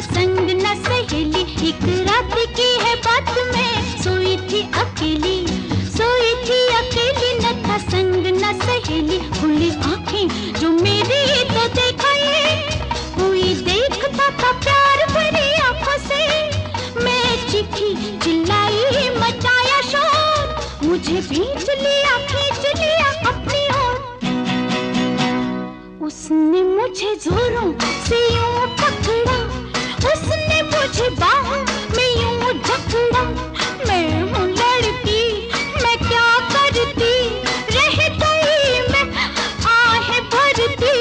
संग न सहेली। एक रात की है बात, मैं सोई थी अकेली, सोई थी अकेली, न था संग न सहेली। खुली आंखें जो मेरी तो देखा ये, कोई देखता था प्यार भरी आंखों से। मैं चीखी चिल्लाई मचाया शोर, मुझे खींच लिया अपनी ओर। उसने मुझे जोरों से यूं पकड़ा, उसने मुझे बाहों में यूं जकड़ा। मैं हूँ लड़की, मैं क्या करती, रह गई मैं आहें भरती।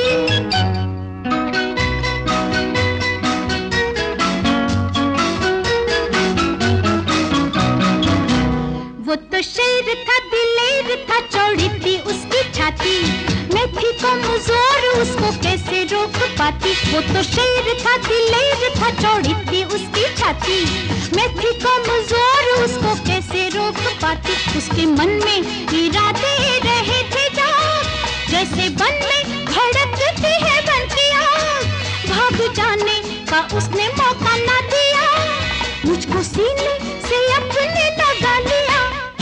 वो तो शेर था, दिलेर था, चौड़ी थी उसकी छाती। मैं थी कमजोर, उसको कैसे रोक पाती। वो तो शेर था, दिलेर था, चौड़ी थी उसकी छाती। मैं थी कमजोर, उसको कैसे रोक पाती। उसके मन में इरादे रहे थे जाग, जैसे बन में धड़कती है बनती आग। भाग जाने का उसने मौका ना दिया, मुझको सीने से अपने लगा लिया।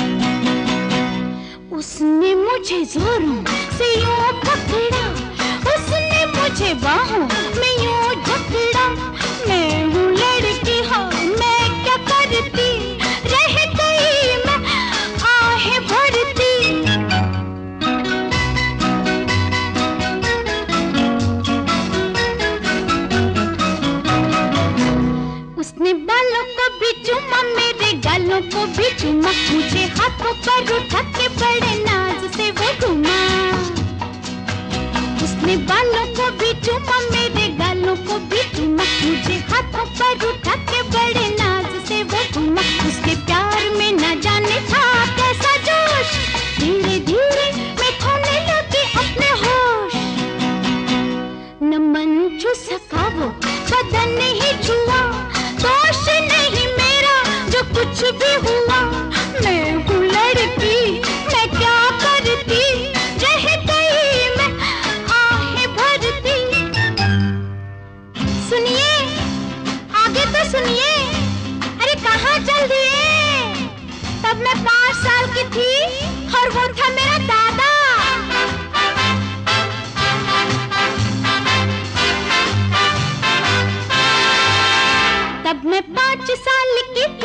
उसने मुझे जोरों से यूं पकड़ा, उसने मुझे बाहों में यूं जकड़ा। मैं हूँ लड़की, हाँ मैं क्या करती, रह गई मैं आहें भरती। उसने बालों को भी चूमा, मेरे गालों को भी चूमा। मुझे हाथों पर उठा के बड़े नाज से वो घुमा। उसने बालों को भी चूमा, मेरे गालों को भी चूमा। मुझे हाथों पर उठा के बड़े नाज से वो घुमा। उसके प्यार में न जाने था कैसा जोश, धीरे धीरे मैं खोने लगी अपने होश। न मन छू सका वो बदन नहीं छुआ, दोष नहीं मेरा जो कुछ भी हुआ। मैं हूँ लड़की, मैं क्या करती, रह गई मैं आहें भरती। सुनिए, आगे तो सुनिए। अरे कहाँ चल दिए? तब मैं 5 साल की थी और वो था मेरा दादा। तब मैं 5 साल की